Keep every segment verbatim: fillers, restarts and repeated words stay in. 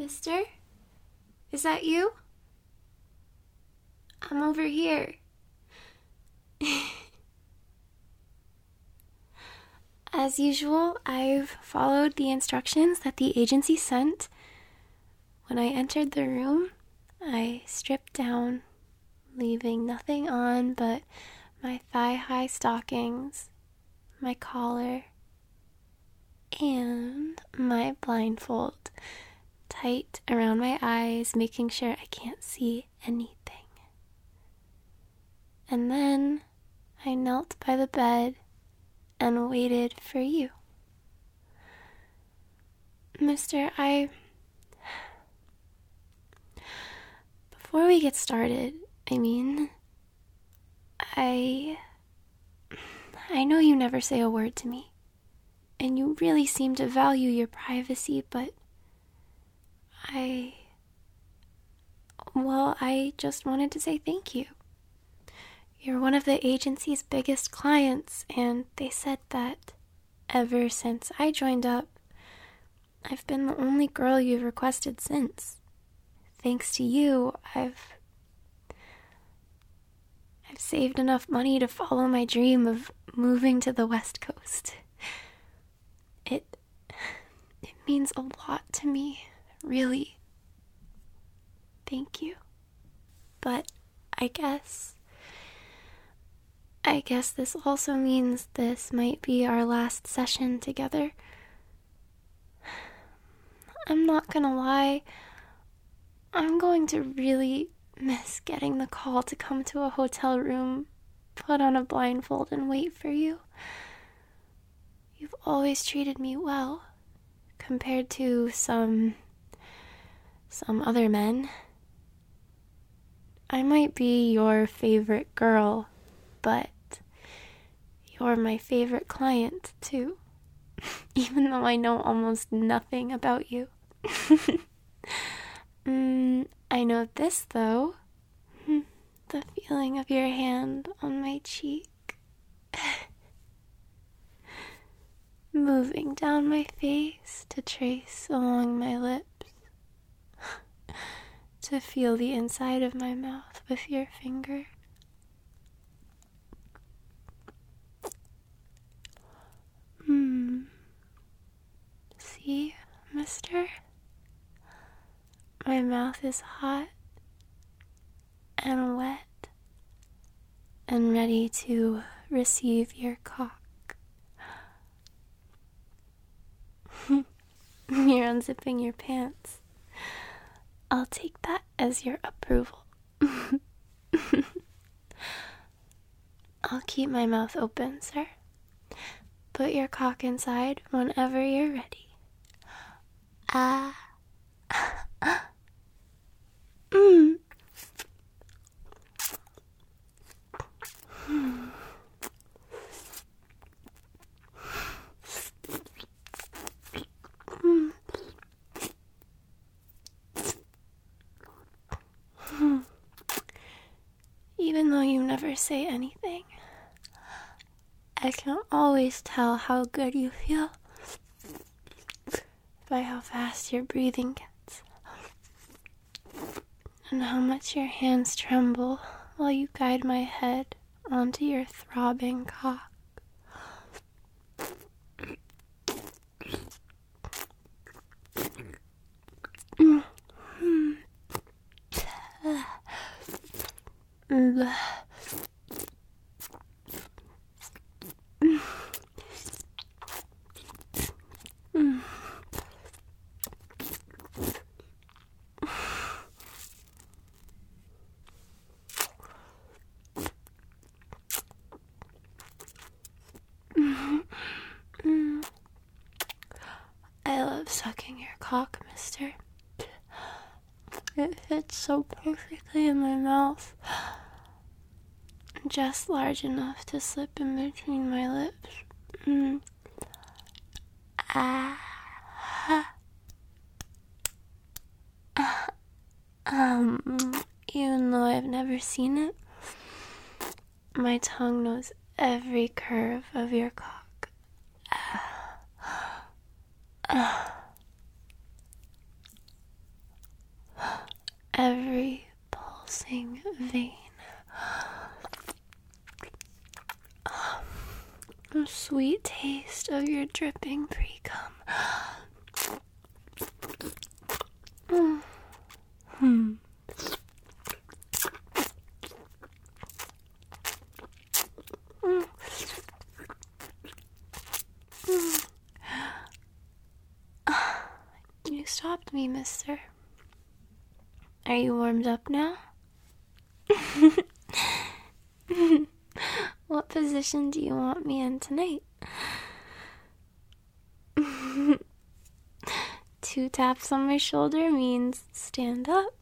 Mister? Is that you? I'm over here. As usual, I've followed the instructions that the agency sent. When I entered the room, I stripped down, leaving nothing on but my thigh-high stockings, my collar, and my blindfold tight around my eyes, making sure I can't see anything. And then I knelt by the bed and waited for you. Mister, I... Before we get started, I mean, I... I know you never say a word to me, and you really seem to value your privacy, but I... Well, I just wanted to say thank you. You're one of the agency's biggest clients, and they said that ever since I joined up, I've been the only girl you've requested since. Thanks to you, I've... I've saved enough money to follow my dream of moving to the West Coast. It... it means a lot to me, really. Thank you. But I guess... I guess this also means this might be our last session together. I'm not gonna lie, I'm going to really miss getting the call to come to a hotel room, put on a blindfold, and wait for you. You've always treated me well, compared to some... some other men. I might be your favorite girl, but you're my favorite client, too. Even though I know almost nothing about you. mm, I know this, though. The feeling of your hand on my cheek. Moving down my face to trace along my lips. To feel the inside of my mouth with your finger. Hmm. See, mister? My mouth is hot and wet and ready to receive your cock. You're unzipping your pants. I'll take that as your approval. I'll keep my mouth open, sir. Put your cock inside whenever you're ready. Ah. mm. Hmm. Hmm. Hmm. Even though you never say anything, I can always tell how good you feel by how fast your breathing gets and how much your hands tremble while you guide my head onto your throbbing cock. I love sucking your cock, mister. It fits so perfectly in my mouth. Just large enough to slip in between my lips. Mm. Ah. Um, even though I've never seen it, my tongue knows every curve of your cock. every pulsing vein. The sweet taste of your dripping pre-cum. Mm. Hmm. Mm. Mm. You stopped me, mister. Are you warmed up now? What position do you want me in tonight? Two taps on my shoulder means stand up.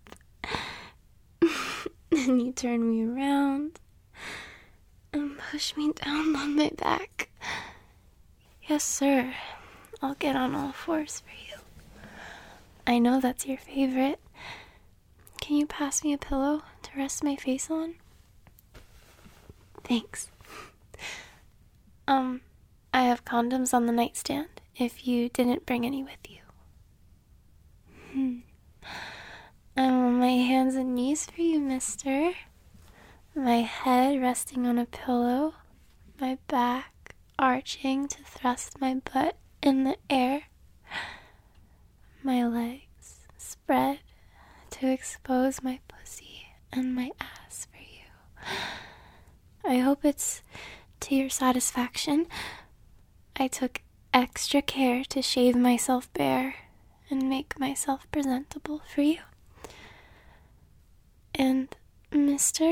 Then you turn me around and push me down on my back. Yes, sir. I'll get on all fours for you. I know that's your favorite. Can you pass me a pillow to rest my face on? Thanks. Um, I have condoms on the nightstand if you didn't bring any with you. Hmm. I'm on my hands and knees for you, mister. My head resting on a pillow, my back arching to thrust my butt in the air, my legs spread to expose my pussy and my ass for you. I hope it's to your satisfaction. I took extra care to shave myself bare and make myself presentable for you. And, mister,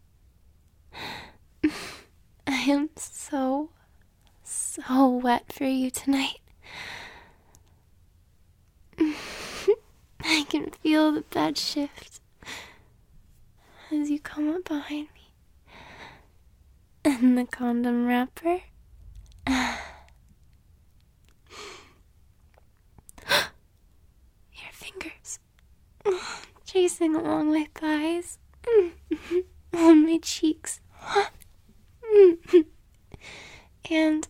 I am so, so wet for you tonight. I can feel the bed shift as you come up behind me. And the condom wrapper. Your fingers chasing along my thighs, on my cheeks, and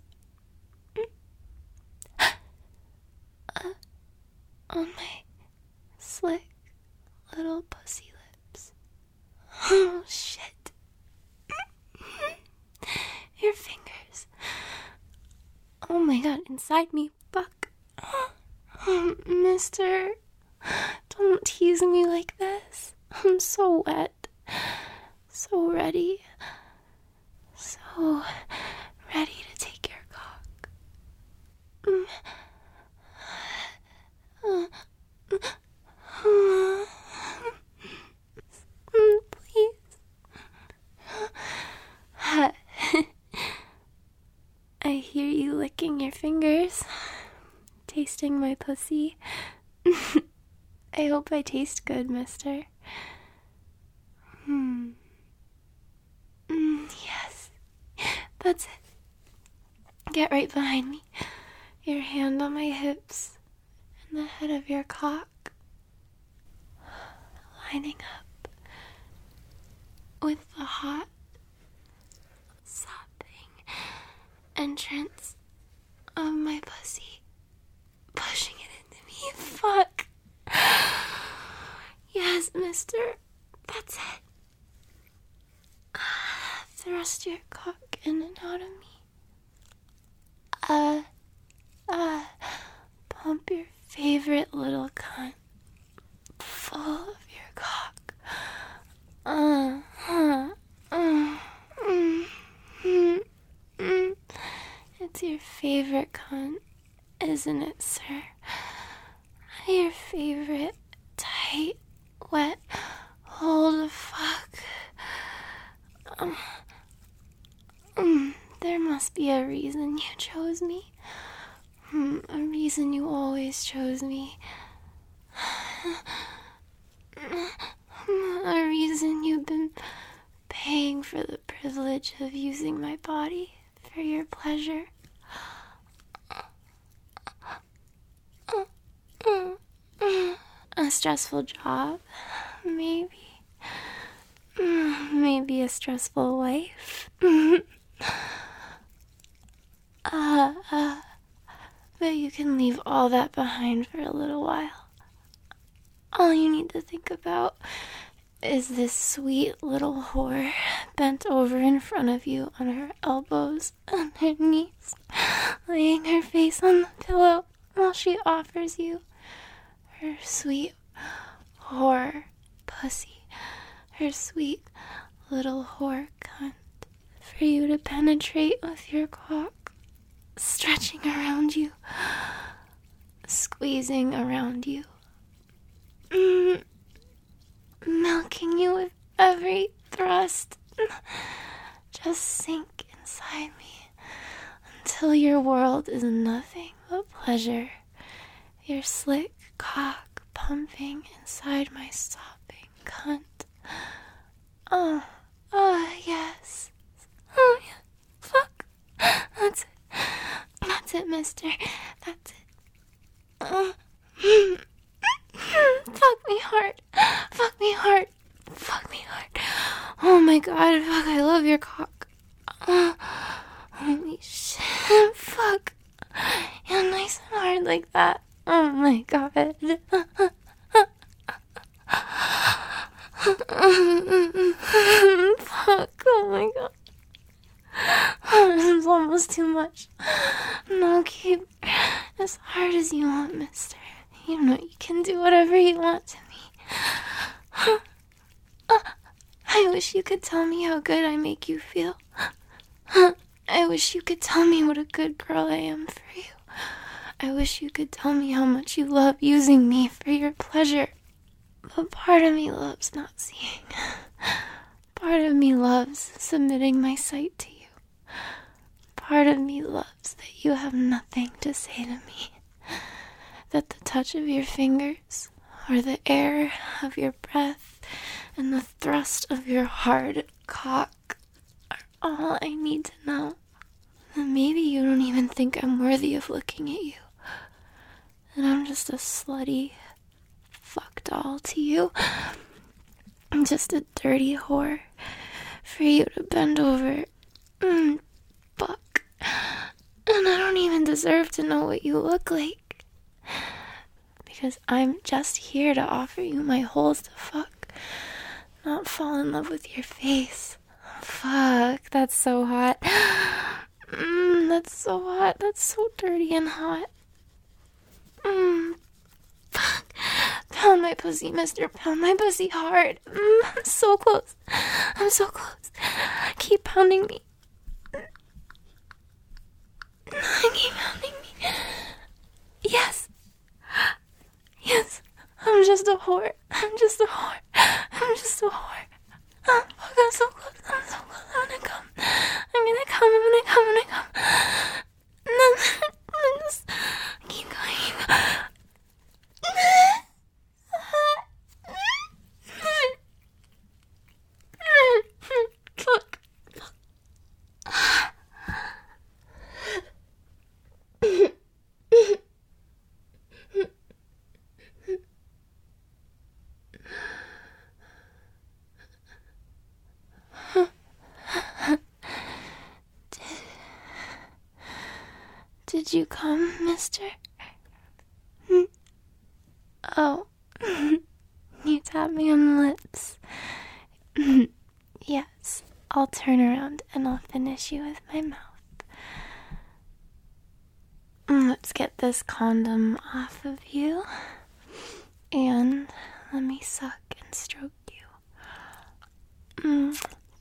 uh, on my slick little pussy lips. Oh, shit. Your fingers. Oh my god, inside me. Fuck. Oh, mister, don't tease me like this. I'm so wet. So ready. So ready to take your cock. Mm. Uh, uh, uh, please. I hear you licking your fingers, tasting my pussy. I hope I taste good, mister. Hmm. Mm, yes. That's it. Get right behind me. Your hand on my hips and the head of your cock. Lining up with the hot, sopping entrance of my pussy, pushing it into me. Fuck. Yes, mister. That's it. Thrust your cock in and out of me. Uh, uh, pump your favorite little cunt full of your cock. Uh, uh, uh, mm, mm, mm. It's your favorite cunt, isn't it, sir? Your favorite tight, wet, hold the fuck. Um, um, there must be a reason you chose me. Um, a reason you always chose me. A reason you've been paying for the privilege of using my body for your pleasure. A stressful job, maybe. Maybe a stressful life. uh, uh, but you can leave all that behind for a little while. all you need to think about is this sweet little whore bent over in front of you on her elbows and her knees, laying her face on the pillow while she offers you her sweet whore pussy, her sweet little whore cunt, for you to penetrate with your cock, stretching around you, squeezing around you, mm, milking you with every thrust. Just sink inside me until your world is nothing but pleasure, your slick cock pumping inside my sopping cunt. Oh, oh, yes. Oh, yeah. Fuck. That's it. That's it, mister. That's it. Uh, fuck me hard. Fuck me hard. Fuck me hard. Oh my god, fuck, I love your cock. Uh, holy shit. Fuck. Yeah, nice and hard like that. Oh my god. Fuck, oh my god. This is almost too much. No, keep as hard as you want, mister. You know you can do whatever you want to me. I wish you could tell me how good I make you feel. I wish you could tell me what a good girl I am for you. I wish you could tell me how much you love using me for your pleasure. But part of me loves not seeing. Part of me loves submitting my sight to you. Part of me loves that you have nothing to say to me. That the touch of your fingers, or the air of your breath, and the thrust of your hard cock are all I need to know. And maybe you don't even think I'm worthy of looking at you. And I'm just a slutty fuck doll to you. I'm just a dirty whore for you to bend over and fuck. And I don't even deserve to know what you look like. Because I'm just here to offer you my holes to fuck, not fall in love with your face. Fuck, that's so hot. Mm, that's so hot. That's so dirty and hot. Mm, fuck. Pound my pussy, mister. Pound my pussy hard. Mm, I'm so close. I'm so close. Keep pounding me. Keep pounding me. Yes. Yes. I'm just a whore. I'm just a whore. I'm just a whore. Oh, fuck, I'm so close. I'm so close. I'm gonna come. I'm gonna come. I'm gonna come. I'm gonna come. No, I'm just keep going. Keep going. Fuck. Did you come, mister? Oh, you tapped me on the lips. Yes, I'll turn around and I'll finish you with my mouth. Let's get this condom off of you. And let me suck and stroke you. Mm.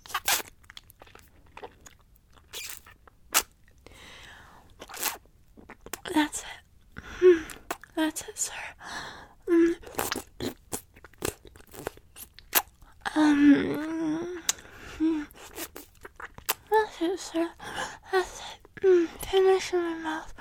That's it. That's it, sir. Mm. Um. That's it, sir. That's it. Mm. Finish in my mouth.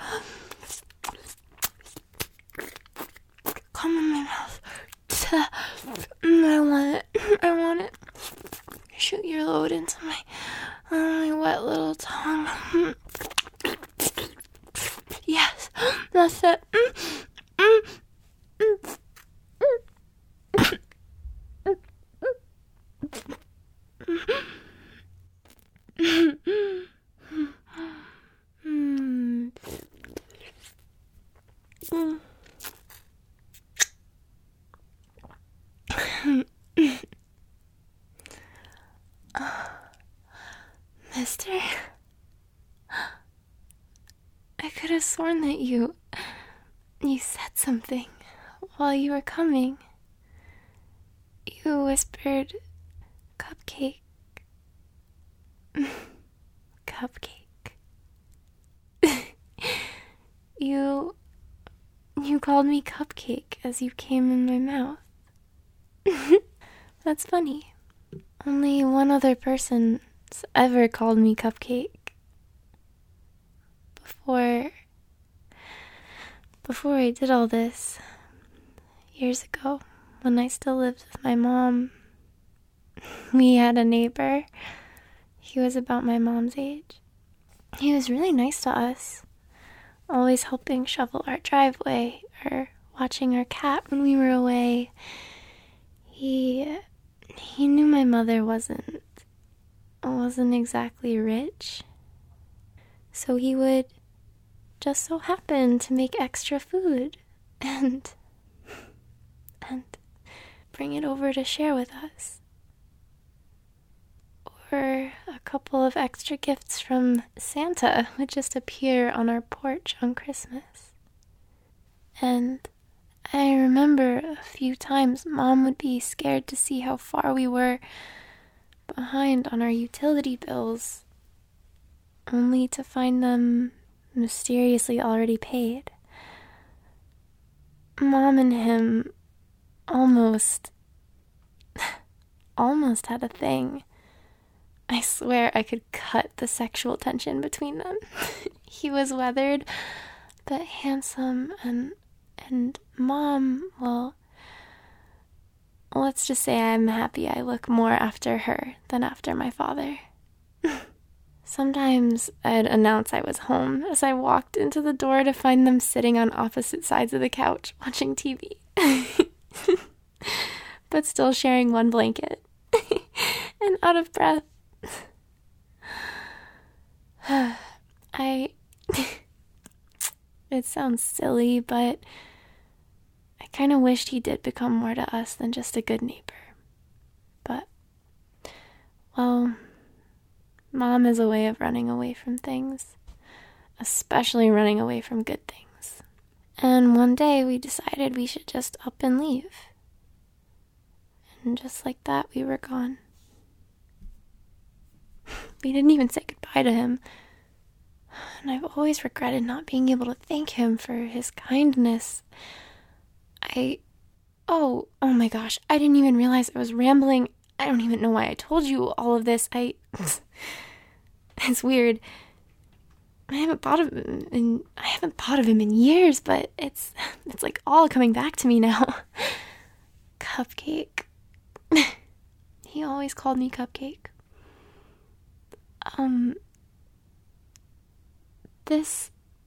Come in my mouth. Mm, I want it. I want it. Shoot your load into my, uh, my wet little tongue. Yes, that's it. Mm, mm, mm, mm. Mm. Mister, I could have sworn that you... you said something while you were coming. You whispered, cupcake. Cupcake. you... you called me cupcake as you came in my mouth. That's funny. Only one other person's ever called me cupcake. Before... Before I did all this, years ago, when I still lived with my mom, we had a neighbor. He was about my mom's age. He was really nice to us, always helping shovel our driveway or watching our cat when we were away. He he knew my mother wasn't wasn't exactly rich, so he would just so happen to make extra food and and bring it over to share with us. Or a couple of extra gifts from Santa would just appear on our porch on Christmas. And I remember a few times Mom would be scared to see how far we were behind on our utility bills, only to find them mysteriously already paid. Mom and him almost, almost had a thing. I swear I could cut the sexual tension between them. He was weathered, but handsome, and and Mom, well, let's just say I'm happy I look more after her than after my father. Sometimes I'd announce I was home as I walked into the door to find them sitting on opposite sides of the couch watching T V. But still sharing one blanket. And out of breath. I... It sounds silly, but I kind of wished he did become more to us than just a good neighbor. But, well, Mom has a way of running away from things, especially running away from good things. And one day we decided we should just up and leave. And just like that, we were gone. We didn't even say goodbye to him. And I've always regretted not being able to thank him for his kindness. I... Oh, oh my gosh, I didn't even realize I was rambling. I don't even know why I told you all of this. I... It's weird. I haven't thought of him in... I haven't thought of him in years, but it's... It's like all coming back to me now. Cupcake. He always called me Cupcake. Um... This...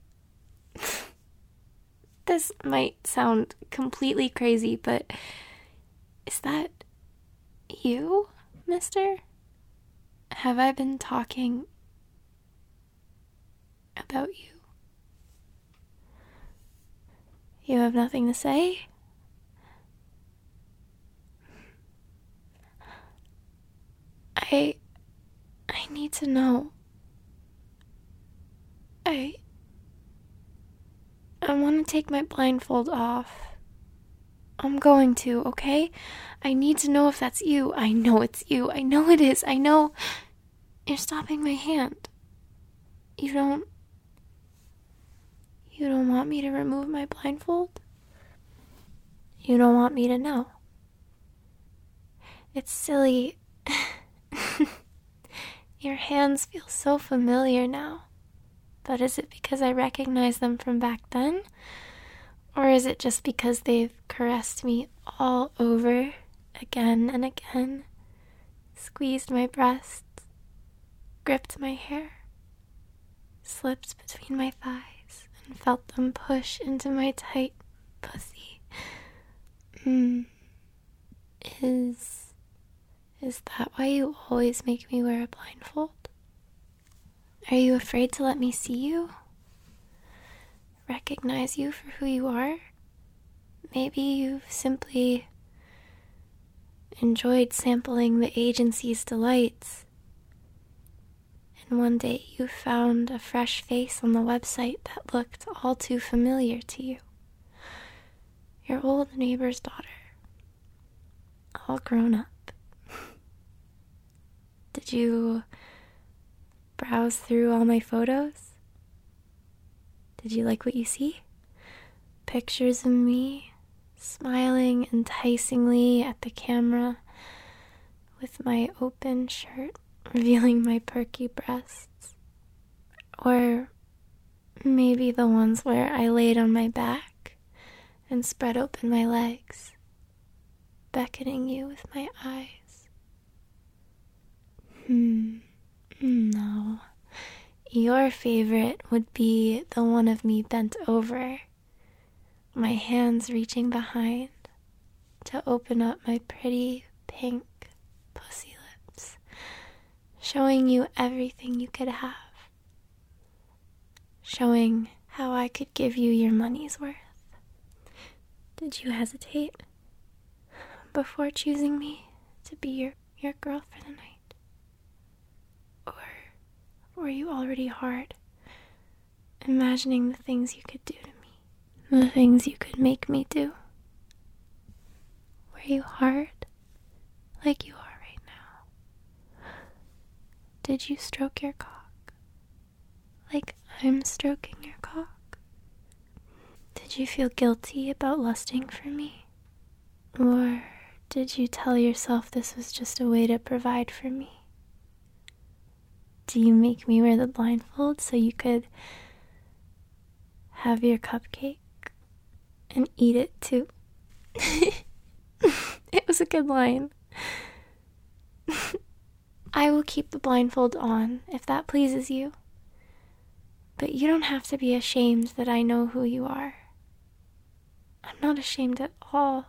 This might sound completely crazy, but is that you, mister? Have I been talking about you? You have nothing to say? I... I need to know. I... I want to take my blindfold off. I'm going to, okay? I need to know if that's you. I know it's you. I know it is. I know... You're stopping my hand. You don't... You don't want me to remove my blindfold? You don't want me to know? It's silly. Your hands feel so familiar now. But is it because I recognize them from back then? Or is it just because they've caressed me all over again and again, squeezed my breasts, gripped my hair, slipped between my thighs, and felt them push into my tight pussy? Mm. Is... Is that why you always make me wear a blindfold? Are you afraid to let me see you? Recognize you for who you are? Maybe you've simply enjoyed sampling the agency's delights. And one day you found a fresh face on the website that looked all too familiar to you. Your old neighbor's daughter. All grown up. Did you browse through all my photos? Did you like what you see? Pictures of me smiling enticingly at the camera with my open shirt revealing my perky breasts. Or maybe the ones where I laid on my back and spread open my legs, beckoning you with my eyes. Hmm, no. Your favorite would be the one of me bent over, my hands reaching behind to open up my pretty pink pussy lips, showing you everything you could have, showing how I could give you your money's worth. Did you hesitate before choosing me to be your, your girl for the night? Or were you already hard, imagining the things you could do to me, the things you could make me do? Were you hard, like you are right now? Did you stroke your cock, like I'm stroking your cock? Did you feel guilty about lusting for me? Or did you tell yourself this was just a way to provide for me? Do you make me wear the blindfold so you could have your cupcake and eat it too? It was a good line. I will keep the blindfold on if that pleases you. But you don't have to be ashamed that I know who you are. I'm not ashamed at all.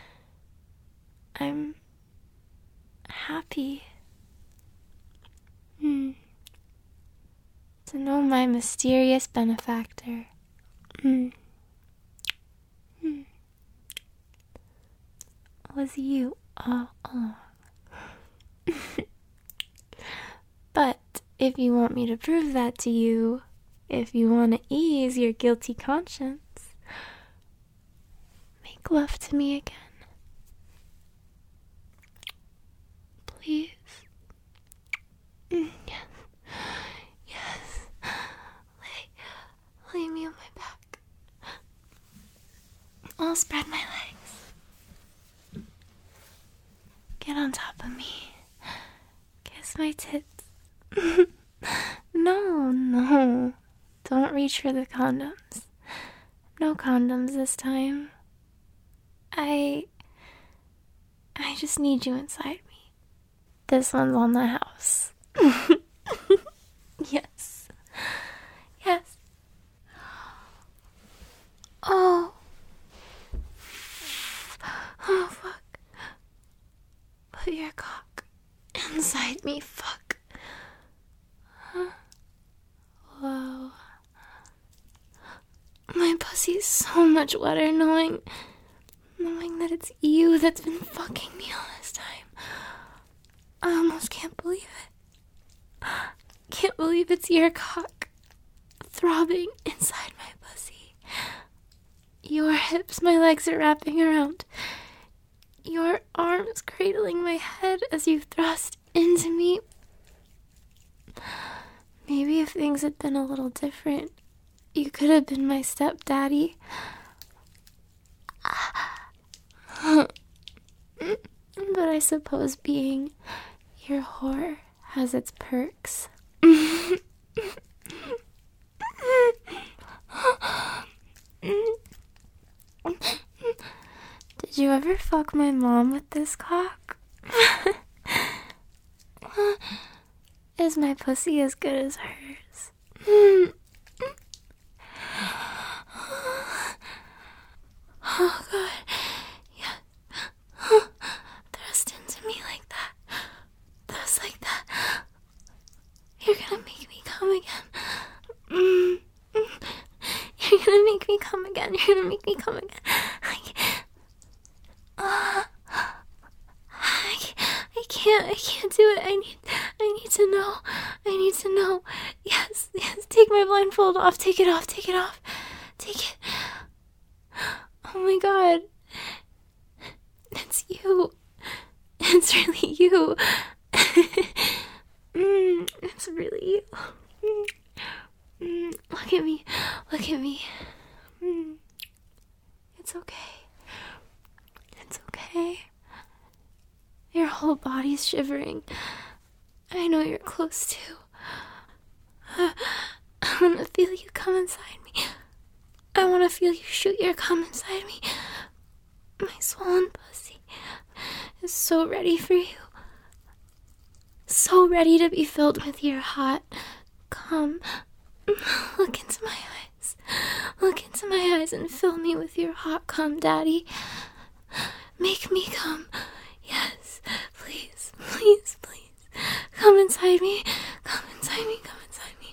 I'm happy. Hmm. To know my mysterious benefactor. Hmm. Hmm. Was you all along. But if you want me to prove that to you, if you want to ease your guilty conscience, make love to me again. Please. Mm, yes. Yes. Lay, lay me on my back. I'll spread my legs. Get on top of me. Kiss my tits. No, no. Don't reach for the condoms. No condoms this time. I... I just need you inside me. This one's on the house. Yes. Yes. Oh. Oh, fuck. Put your cock inside me, fuck. Huh? Whoa. My pussy's so much wetter knowing... knowing that it's you that's been fucking me all this time. I almost can't believe it. Can't believe it's your cock throbbing inside my pussy. Your hips my legs are wrapping around. Your arms cradling my head as you thrust into me. Maybe if things had been a little different, you could have been my stepdaddy. But I suppose being your whore has its perks. Did you ever fuck my mom with this cock? Is my pussy as good as hers? Oh God, yes. Thrust into me like that. Thrust like that. You're gonna make me come again. Mm. You're gonna make me come again. You're gonna make me come again. I... Uh... can't, I can't do it. I need, I need to know. I need to know. Yes, yes, take my blindfold off. Take it off, take it off. Take it. Oh my god. It's you. It's really you. mm, it's really you. Mm, mm, look at me. Look at me. Mm, it's okay. It's okay. Your whole body's shivering. I know you're close too. Uh, I want to feel you come inside me. I want to feel you shoot your cum inside me. My swollen pussy is so ready for you. So ready to be filled with your hot cum. Look into my eyes. Look into my eyes and fill me with your hot cum, Daddy. Make me come. Yes, please, please, please. Come inside me. Come inside me. Come inside me.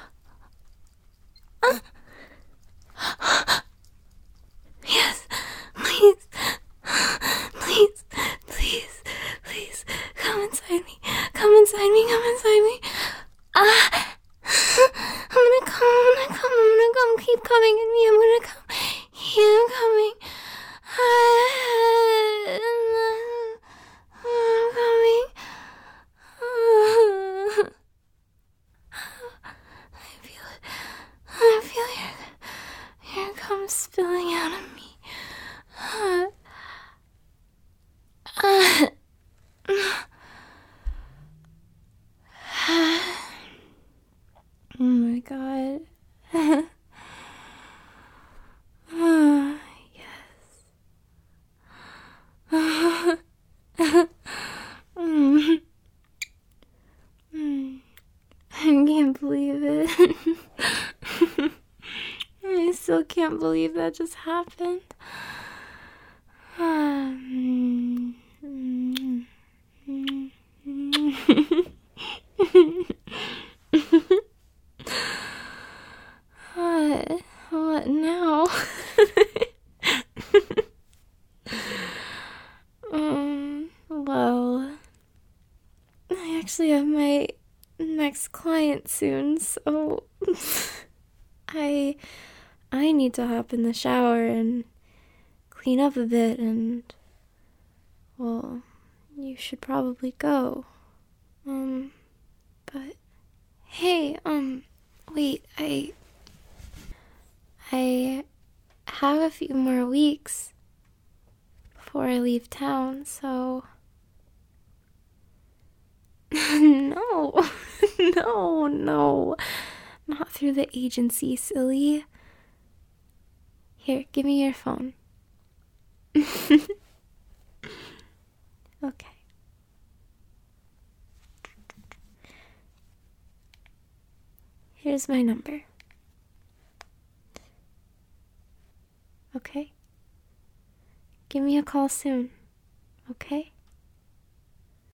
Uh. Yes, please. Please, please, please. Come inside me. Come inside me. Come inside me. Ah. I'm gonna come. I'm gonna come. I'm gonna come. Keep coming in me. I'm gonna come. Yeah, I'm coming. I'm coming. I feel it. I feel your, your cum spilling out of me. Oh my god. mm. Mm. I can't believe it. I still can't believe that just happened. Mm. Mm. Mm. What? What now? um, well, I actually have my next client soon, so I I need to hop in the shower and clean up a bit, and well, you should probably go. Um, but hey, um, wait, I I have a few more weeks before I leave town, so no, no, no, not through the agency, silly. Here, give me your phone. Okay. Here's my number. Okay? Give me a call soon, okay?